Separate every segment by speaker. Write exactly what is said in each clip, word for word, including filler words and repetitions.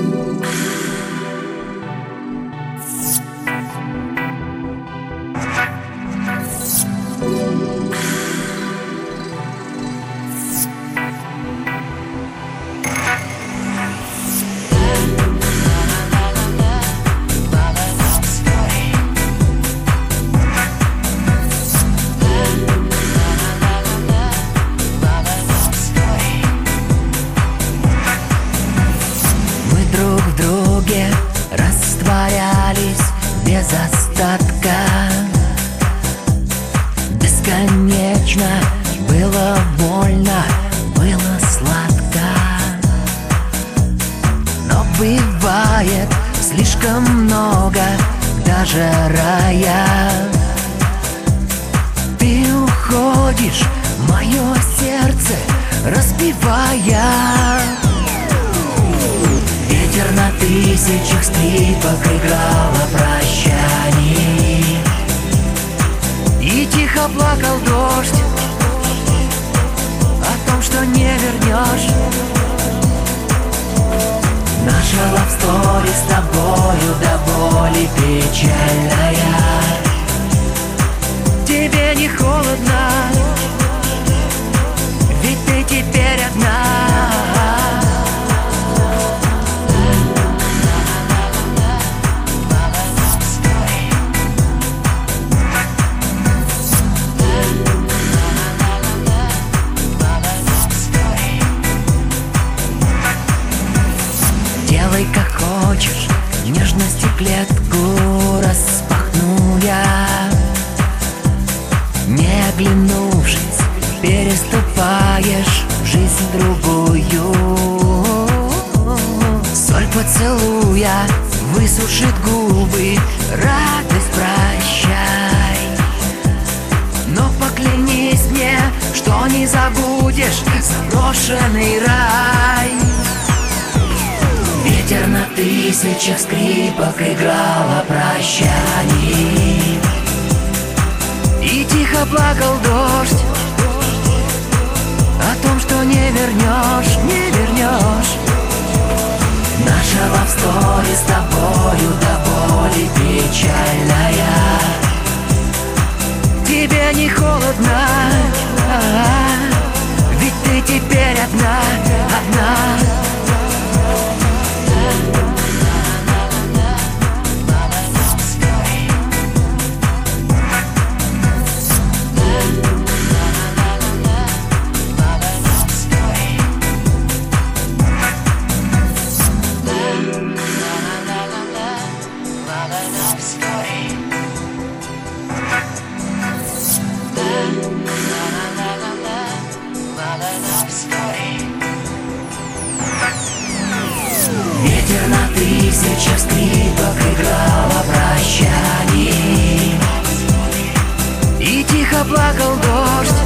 Speaker 1: Друг в друге растворялись без остатка. Бесконечно было больно, было сладко. Но бывает слишком много даже рая. Ты уходишь, мое сердце разбивая. Ветер на тысячах скрипок играл о прощании, и тихо плакал дождь о том, что не вернешь. Наша лавстори с тобою до боли печальная. Тебе не холодно, ведь ты теперь одна. Делай как хочешь, нежности клетку распахну я. Не оглянувшись, переступаешь в жизнь другую. Соль поцелуя высушит губы, радость прощай. Но поклянись мне, что не забудешь заброшенный рай. Ветер на тысячах скрипок играл о прощании, и тихо плакал дождь о том, что не вернешь, не вернешь. Наша лавстори с тобою до боли печальная. Тебе не холодно, ведь ты теперь одна, одна. Ветер на тысячах скрипок играл о прощании, и тихо плакал дождь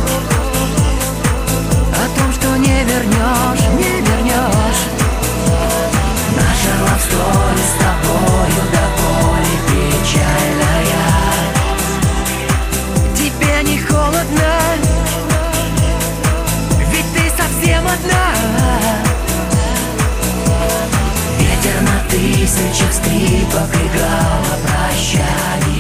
Speaker 1: о том, что не вернешь, не вернешь. Наша лавстори с тобою до боли печальная. Тебе не холодно, ведь ты совсем одна. Ветер на тысячах скрипок играл о прощании,